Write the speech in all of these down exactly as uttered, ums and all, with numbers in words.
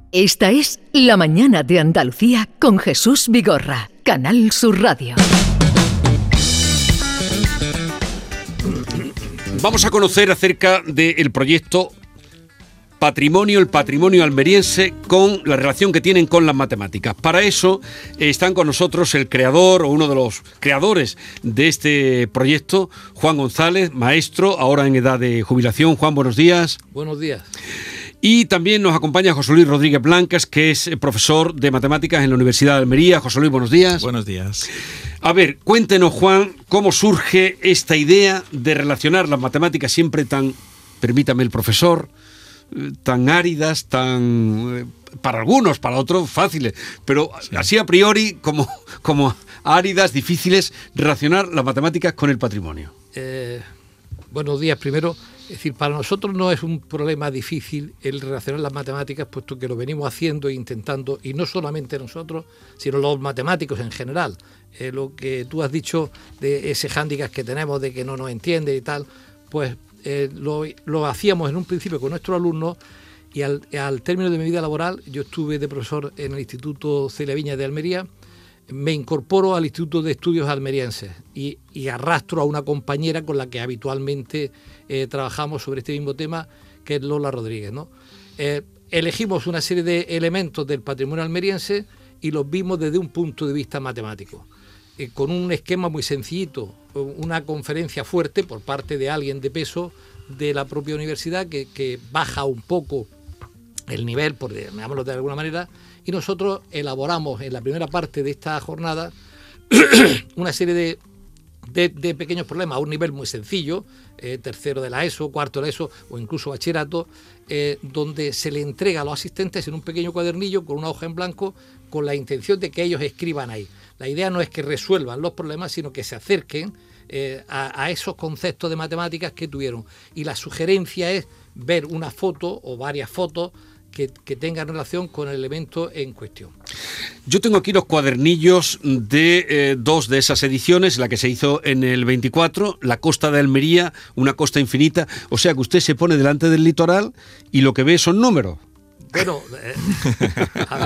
Esta es La Mañana de Andalucía con Jesús Vigorra, Canal Sur Radio. Vamos a conocer acerca del proyecto Patrimonio, el patrimonio almeriense, con la relación que tienen con las matemáticas. Para eso eh, están con nosotros el creador o uno de los creadores de este proyecto, Juan González, maestro, ahora en edad de jubilación. Juan, buenos días. Buenos días. Y también nos acompaña José Luis Rodríguez Blancas, que es profesor de matemáticas en la Universidad de Almería. José Luis, buenos días. Buenos días. A ver, cuéntenos, Juan, cómo surge esta idea de relacionar las matemáticas siempre tan, permítame el profesor, tan áridas, tan, para algunos, para otros fáciles, pero sí, así a priori como, como áridas, difíciles, relacionar las matemáticas con el patrimonio. Eh, buenos días primero. Es decir, para nosotros no es un problema difícil el relacionar las matemáticas, puesto que lo venimos haciendo e intentando, y no solamente nosotros, sino los matemáticos en general. Eh, lo que tú has dicho de ese hándicap que tenemos, de que no nos entiende y tal, pues eh, lo, lo hacíamos en un principio con nuestros alumnos, y al, al término de mi vida laboral, yo estuve de profesor en el Instituto Celia Viñas de Almería, me incorporo al Instituto de Estudios Almerienses y, y arrastro a una compañera con la que habitualmente eh, trabajamos sobre este mismo tema, que es Lola Rodríguez, ¿no? Eh, elegimos una serie de elementos del patrimonio almeriense y los vimos desde un punto de vista matemático, eh, con un esquema muy sencillito, una conferencia fuerte por parte de alguien de peso de la propia universidad que, que baja un poco el nivel, por llamarlo de alguna manera, y nosotros elaboramos en la primera parte de esta jornada una serie de, de, de pequeños problemas a un nivel muy sencillo, eh, tercero de la ESO, cuarto de la ESO o incluso bachillerato, eh, donde se le entrega a los asistentes en un pequeño cuadernillo con una hoja en blanco con la intención de que ellos escriban ahí. La idea no es que resuelvan los problemas, sino que se acerquen eh, a, a esos conceptos de matemáticas que tuvieron. Y la sugerencia es ver una foto o varias fotos Que, que tengan relación con el elemento en cuestión. Yo tengo aquí los cuadernillos de eh, dos de esas ediciones, la que se hizo en el veinticuatro, la costa de Almería, una costa infinita, o sea que usted se pone delante del litoral y lo que ve son números. Bueno, eh, a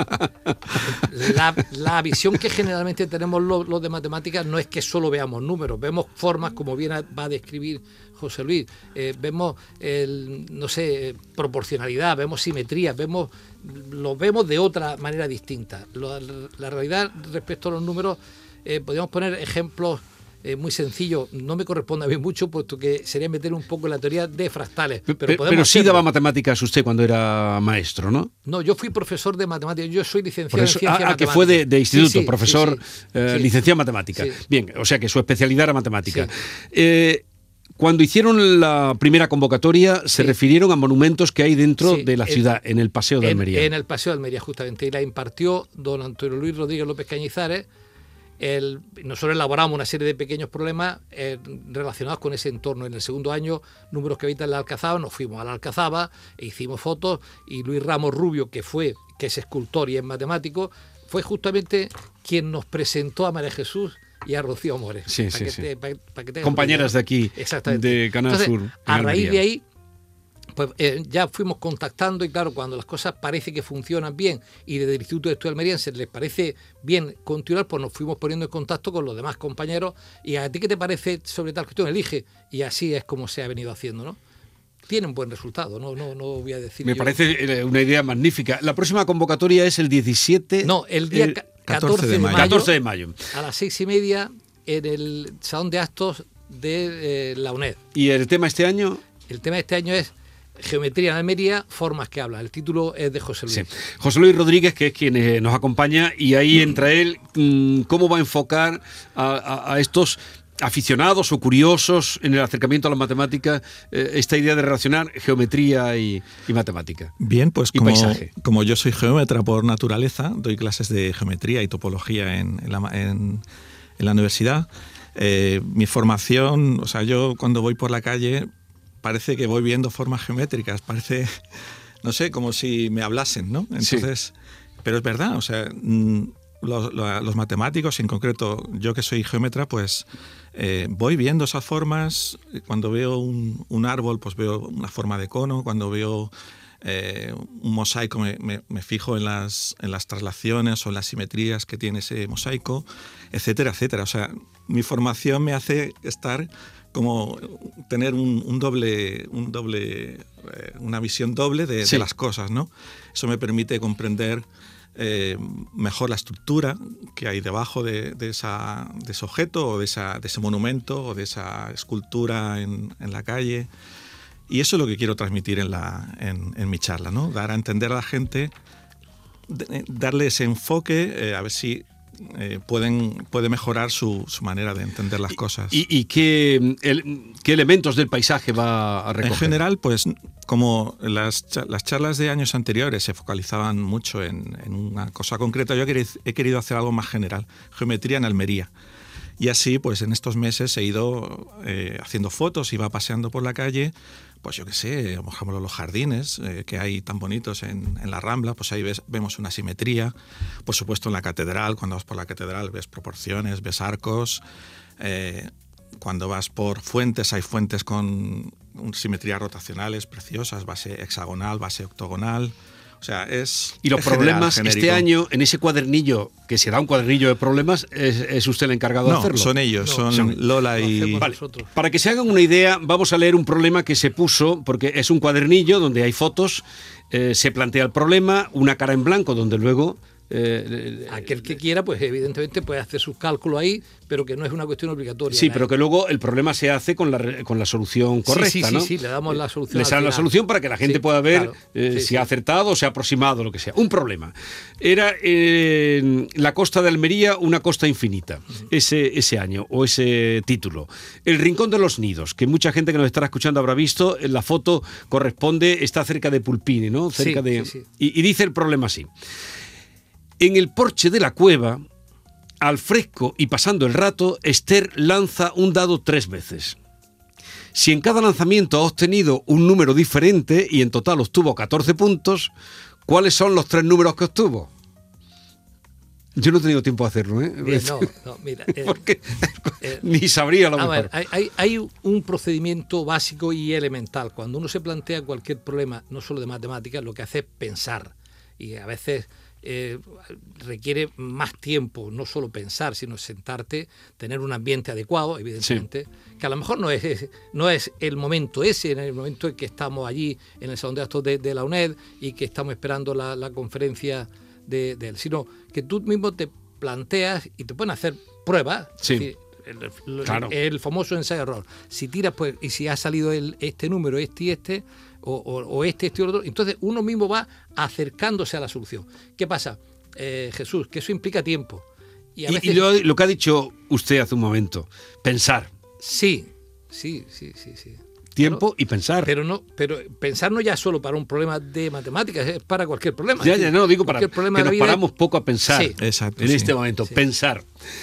ver, la, la visión que generalmente tenemos los, los de matemáticas no es que solo veamos números, vemos formas, como bien va a describir José Luis, eh, vemos, el, no sé, proporcionalidad, vemos simetría, vemos, lo vemos de otra manera distinta. Lo, la realidad respecto a los números, eh, podríamos poner ejemplos Eh, muy sencillo, no me corresponde a mí mucho, puesto que sería meter un poco en la teoría de fractales. Pero, pero, pero sí daba matemáticas usted cuando era maestro, ¿no? No, yo fui profesor de matemáticas, yo soy licenciado eso, en ciencia ah, matemática. que fue de, de instituto, sí, sí, profesor, sí, sí, eh, sí. licenciado en matemáticas. Sí. Bien, o sea que su especialidad era matemática. Sí. Eh, Cuando hicieron la primera convocatoria, se sí. refirieron a monumentos que hay dentro sí, de la ciudad, en, en el Paseo de en, Almería. En el Paseo de Almería, justamente, y la impartió don Antonio Luis Rodríguez López Cañizares. El, nosotros elaboramos una serie de pequeños problemas eh, relacionados con ese entorno. En el segundo año, números que habitan la Alcazaba, nos fuimos a la Alcazaba e hicimos fotos, y Luis Ramos Rubio, que fue, que es escultor y es matemático, fue justamente quien nos presentó a María Jesús y a Rocío Mores. Sí, sí, que sí. te, pa, pa que compañeras de aquí, de Canal Entonces, Sur. A raíz de ahí, pues eh, ya fuimos contactando, y claro, cuando las cosas parece que funcionan bien y desde el Instituto de Estudios Almerienses les parece bien continuar, pues nos fuimos poniendo en contacto con los demás compañeros. ¿Y a ti qué te parece sobre tal cuestión? Elige. Y así es como se ha venido haciendo, ¿no? Tiene un buen resultado, no, no, no voy a decir. Me yo. parece una idea magnífica. La próxima convocatoria es el diecisiete. No, el día el catorce de mayo. catorce de mayo. A las seis y media en el Salón de Actos de eh, la UNED. ¿Y el tema este año? El tema de este año es Geometría en Almería, formas que hablan. El título es de José Luis. Sí. José Luis Rodríguez, que es quien eh, nos acompaña, y ahí entra él, mmm, cómo va a enfocar a, a, a estos aficionados o curiosos en el acercamiento a las matemáticas, eh, esta idea de relacionar geometría y, y matemática. Bien, pues y como, paisaje. como yo soy geómetra por naturaleza, doy clases de geometría y topología en, en, la, en, en la universidad. Eh, mi formación, o sea, yo cuando voy por la calle parece que voy viendo formas geométricas, parece, no sé, como si me hablasen, ¿no? Entonces, sí. Pero es verdad, o sea, los, los matemáticos, en concreto yo que soy geómetra, pues eh, voy viendo esas formas. Cuando veo un, un árbol, pues veo una forma de cono. Cuando veo eh, un mosaico, me, me, me fijo en las, en las traslaciones o en las simetrías que tiene ese mosaico, etcétera, etcétera. O sea, mi formación me hace estar como tener un, un doble, un doble eh, una visión doble de, sí. de las cosas, ¿no? Eso me permite comprender eh, mejor la estructura que hay debajo de, de, esa, de ese objeto o de, esa, de ese monumento o de esa escultura en, en la calle. Y eso es lo que quiero transmitir en, la, en, en mi charla, ¿no? Dar a entender a la gente, de, darle ese enfoque, eh, a ver si eh, pueden, puede mejorar su, su manera de entender las cosas. ¿Y, y qué, el, qué elementos del paisaje va a recoger? En general, pues como las, las charlas de años anteriores se focalizaban mucho en, en una cosa concreta, yo he querido hacer algo más general, geometría en Almería. Y así, pues en estos meses he ido eh, haciendo fotos, iba paseando por la calle, pues yo qué sé, por ejemplo los jardines eh, que hay tan bonitos en, en la Rambla, pues ahí ves, vemos una simetría. Por supuesto en la catedral, cuando vas por la catedral ves proporciones, ves arcos. Eh, cuando vas por fuentes, hay fuentes con simetrías rotacionales preciosas, base hexagonal, base octogonal. O sea, es... Y los es problemas, general, este año, en ese cuadernillo, que será un cuadernillo de problemas, ¿es, es usted el encargado no, de hacerlo? son ellos, no, son, son Lola y... Vale. Para que se hagan una idea, vamos a leer un problema que se puso, porque es un cuadernillo donde hay fotos, eh, se plantea el problema, una cara en blanco, donde luego... Eh, aquel que quiera, pues evidentemente puede hacer sus cálculos ahí, pero que no es una cuestión obligatoria. Sí, pero que luego el problema se hace con la, con la solución correcta, sí, sí, ¿no? Sí, sí, le damos la solución. Le dan la solución para que la gente sí, pueda ver claro. eh, sí, si sí. ha acertado o se ha aproximado, lo que sea. Un problema. Era eh, la costa de Almería, una costa infinita, uh-huh. ese, ese año, o ese título. El Rincón de los Nidos, que mucha gente que nos estará escuchando habrá visto, en la foto corresponde, está cerca de Pulpini, ¿no? Cerca sí, de, sí, sí. Y, y dice el problema así. En el porche de la cueva, al fresco y pasando el rato, Esther lanza un dado tres veces. Si en cada lanzamiento ha obtenido un número diferente y en total obtuvo catorce puntos, ¿cuáles son los tres números que obtuvo? Yo no he tenido tiempo de hacerlo, ¿eh? Bien, no, no, mira. Eh, Porque eh, ni sabría lo a mejor. Ver, hay, hay un procedimiento básico y elemental. Cuando uno se plantea cualquier problema, no solo de matemáticas, lo que hace es pensar. Y a veces... Eh, requiere más tiempo, no solo pensar, sino sentarte, tener un ambiente adecuado, evidentemente, sí. que a lo mejor no es, no es el momento ese, en el momento en que estamos allí en el Salón de Actos de, de la UNED y que estamos esperando la, la conferencia de, de él, sino que tú mismo te planteas y te pueden hacer pruebas. Sí. Es decir, el, el, claro. el famoso ensayo-error. Si tiras, pues, y si ha salido el, este número, este y este, O, o, o este, este otro, entonces uno mismo va acercándose a la solución. ¿Qué pasa, eh, Jesús? Que eso implica tiempo. Y, a y, veces... y lo, lo que ha dicho usted hace un momento, pensar. Sí, sí, sí, sí, sí. Tiempo pero, y pensar. Pero no, pero pensar no ya solo para un problema de matemáticas, es para cualquier problema. Ya, es decir, ya, no, digo para que nos paramos poco a pensar sí. Exacto, en sí. este momento, sí. pensar.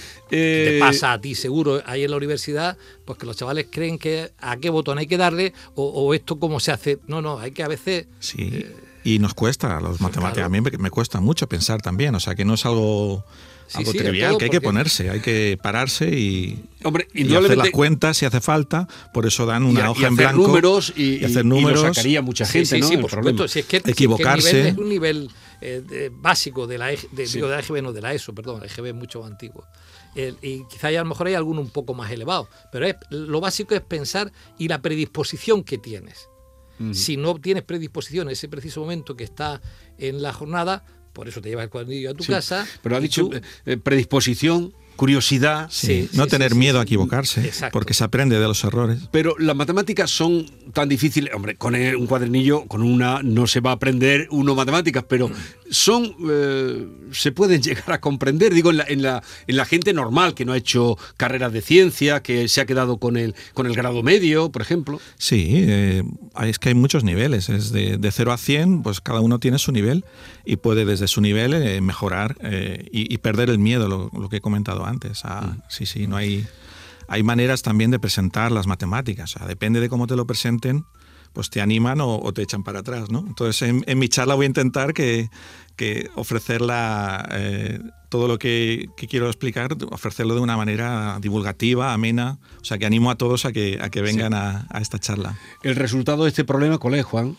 Eh, te pasa a ti seguro ahí en la universidad, pues que los chavales creen que a qué botón hay que darle o, o esto cómo se hace. No, no, hay que a veces... Sí, eh, y nos cuesta a los matemáticos, claro. A mí me, me cuesta mucho pensar también, o sea que no es algo... Sí, algo sí, trivial, que hay que porque... ponerse, hay que pararse y, Hombre, y hacer las cuentas si hace falta, por eso dan una y, hoja y en blanco números y, y hacer números. Y lo sacaría mucha gente, sí, sí, ¿no? Sí, el por problema. supuesto, si es que, equivocarse. Si es, que el nivel es un nivel eh, de, básico de la, de, sí. digo, de la E G B, no de la ESO, perdón, la E G B es mucho más antiguo. El, y quizá a lo mejor hay alguno un poco más elevado, pero es, lo básico es pensar y la predisposición que tienes. Uh-huh. Si no tienes predisposición en ese preciso momento que está en la jornada, por eso te llevas el cuadernillo a tu sí, casa. Pero ha dicho tú, eh, predisposición, curiosidad. Sí, sí, no sí, tener sí, miedo sí, a equivocarse, exacto. Porque se aprende de los errores. Pero las matemáticas son tan difíciles. Hombre, con un cuadernillo, con una, no se va a aprender uno matemáticas, pero son eh, se pueden llegar a comprender, digo, en la, en, la, en la gente normal, que no ha hecho carreras de ciencia, que se ha quedado con el, con el grado medio, por ejemplo. Sí, eh, es que hay muchos niveles. Es de, de cero a cien, pues cada uno tiene su nivel y puede desde su nivel eh, mejorar eh, y, y perder el miedo, lo, lo que he comentado antes. Ah, mm. Sí, sí, no hay... Hay maneras también de presentar las matemáticas. O sea, depende de cómo te lo presenten, pues te animan o, o te echan para atrás, ¿no? Entonces, en, en mi charla voy a intentar que, que ofrecerla, eh, todo lo que, que quiero explicar, ofrecerlo de una manera divulgativa, amena. O sea, que animo a todos a que, a que vengan sí. a, a esta charla. ¿El resultado de este problema cuál es, Juan?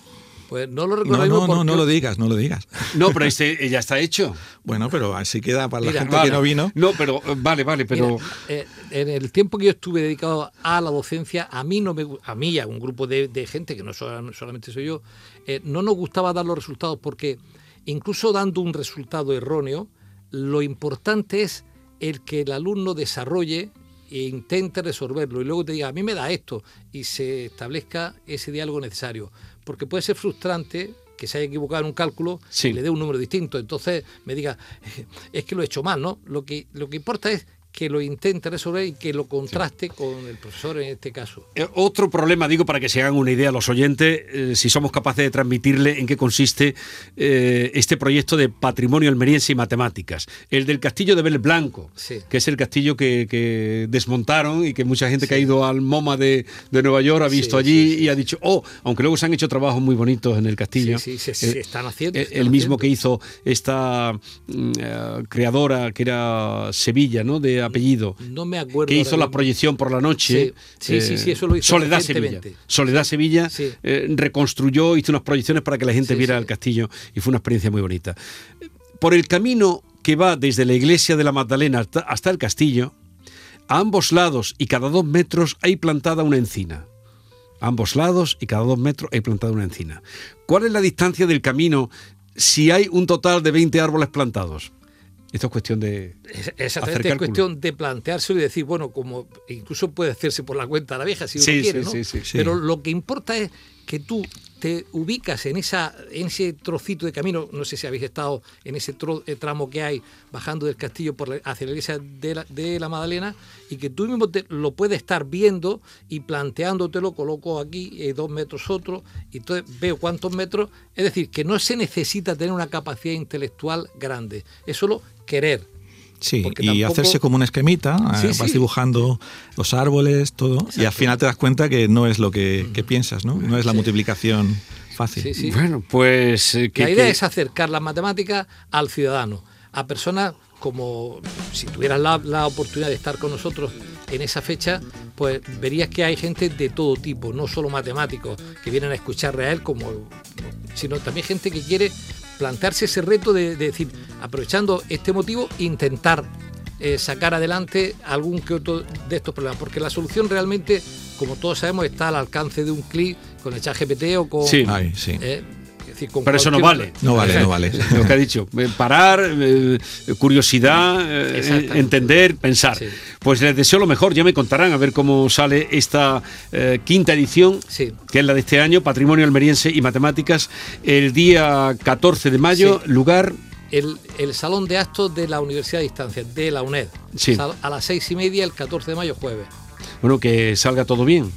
Pues no lo No, recuerdo. no, no, porque... no lo digas, no lo digas. No, pero este ya está hecho. Bueno, pero así queda para Mira, la gente Vale. que no vino. No, pero vale, vale, pero... Mira, eh, en el tiempo que yo estuve dedicado a la docencia, a mí no me gu- a mí y a un grupo de, de gente que no sola- solamente soy yo, eh, no nos gustaba dar los resultados porque incluso dando un resultado erróneo, lo importante es el que el alumno desarrolle e intente resolverlo y luego te diga, a mí me da esto, y se establezca ese diálogo necesario. Porque puede ser frustrante que se haya equivocado en un cálculo Sí. y le dé un número distinto, entonces me diga, es que lo he hecho mal, ¿no? Lo que, lo que importa es que lo intente resolver y que lo contraste con el profesor en este caso. Eh, Otro problema, digo, para que se hagan una idea los oyentes, eh, si somos capaces de transmitirle en qué consiste eh, este proyecto de patrimonio almeriense y matemáticas. El del castillo de Vélez Blanco, Sí. que es el castillo que, que desmontaron y que mucha gente que ha ido al MoMA de, de Nueva York ha visto Sí, allí sí, sí, y ha dicho, oh, aunque luego se han hecho trabajos muy bonitos en el castillo. Sí, sí, se, Eh, se están haciendo. El, se están el mismo haciendo. que hizo esta mm, eh, creadora que era Sevilla, ¿no? De apellido. No me acuerdo. Que hizo ahora la mismo. proyección por la noche. Sí, sí, sí, sí, eso lo hizo Soledad Sevilla. recientemente. Soledad Sevilla Sí. eh, reconstruyó, hizo unas proyecciones para que la gente Sí, viera sí. el castillo y fue una experiencia muy bonita. Por el camino que va desde la iglesia de la Magdalena hasta, hasta el castillo, a ambos lados y cada dos metros hay plantada una encina. A ambos lados y cada dos metros hay plantada una encina. ¿Cuál es la distancia del camino si hay un total de veinte árboles plantados? Esto es cuestión de Es- hacer Exactamente, es cálculo. cuestión de planteárselo y decir, bueno, como incluso puede hacerse por la cuenta de la vieja si uno Sí, quiere, sí, ¿no? sí, sí, sí. Pero lo que importa es que tú te ubicas en esa en ese trocito de camino, no sé si habéis estado en ese tro- eh, tramo que hay bajando del castillo por la- hacia la iglesia de la, de la Magdalena, y que tú mismo te, lo puedes estar viendo y planteándotelo, coloco aquí eh, dos metros otro, y entonces veo cuántos metros, es decir, que no se necesita tener una capacidad intelectual grande, es solo querer. Sí, Porque y tampoco- hacerse como un esquemita, Sí, eh, vas sí. dibujando los árboles, todo, y al Exacto. final te das cuenta que no es lo que, que piensas, ¿no? No es la Sí. multiplicación fácil. Sí, sí. Bueno, pues... eh, que- La idea que- es acercar las matemáticas al ciudadano, a personas como, si tuvieras la, la oportunidad de estar con nosotros en esa fecha, pues verías que hay gente de todo tipo, no solo matemáticos que vienen a escucharle a él, como, sino también gente que quiere plantearse ese reto de, de decir, aprovechando este motivo, intentar eh, sacar adelante algún que otro de estos problemas, porque la solución realmente, como todos sabemos, está al alcance de un clic con el ChatGPT o con... Sí. Ay, sí. eh, es decir, con Pero eso no cualquier- vale. No vale, no vale. Lo que ha dicho. eh, Parar, eh, curiosidad, eh, Exactamente. entender, pensar. Sí. Pues les deseo lo mejor. Ya me contarán a ver cómo sale esta eh, quinta edición, Sí. que es la de este año, Patrimonio Almeriense y Matemáticas, el día catorce de mayo, Sí. lugar... El, el salón de actos de la Universidad de Distancia, de la UNED. Sí. Sal- a las seis y media, el catorce de mayo, jueves. Bueno, que salga todo bien.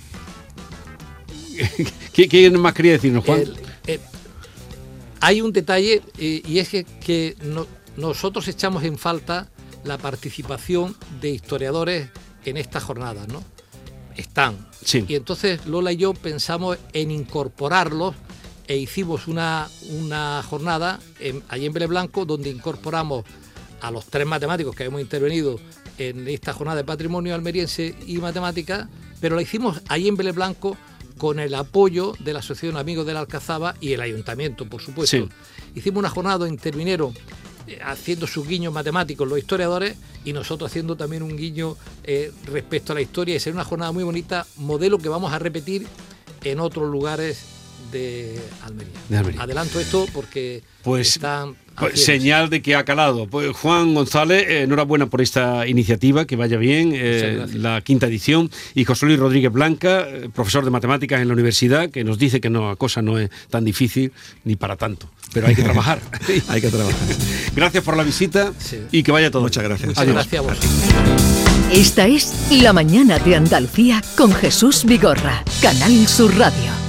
¿Qué- ¿Quién más quería decirnos, Juan? El- el- hay un detalle, eh, y es que, que no- nosotros echamos en falta la participación de historiadores en estas jornadas, ¿no? Están. Sí. Y entonces Lola y yo pensamos en incorporarlos e hicimos una, una jornada en, allí en Vélez Blanco donde incorporamos a los tres matemáticos que hemos intervenido en esta jornada de patrimonio almeriense y matemáticas, pero la hicimos allí en Vélez Blanco con el apoyo de la Asociación Amigos de la Alcazaba y el Ayuntamiento, por supuesto. Sí. Hicimos una jornada donde intervinieron eh, haciendo sus guiños matemáticos los historiadores y nosotros haciendo también un guiño eh, respecto a la historia, y será una jornada muy bonita, modelo que vamos a repetir en otros lugares de Almería. De Almería. Adelanto esto porque Pues, están Pues, haciéndose. señal de que ha calado. Pues, Juan González, eh, enhorabuena por esta iniciativa, que vaya bien, eh, Muchas gracias. la quinta edición. Y José Luis Rodríguez Blanca, eh, profesor de matemáticas en la universidad, que nos dice que no, la cosa no es tan difícil ni para tanto, pero hay que trabajar. Hay que trabajar. Gracias por la visita Sí. y que vaya todo. Muchas gracias. Muchas Adiós. gracias a vosotros. Esta es La Mañana de Andalucía con Jesús Vigorra, Canal Sur Radio.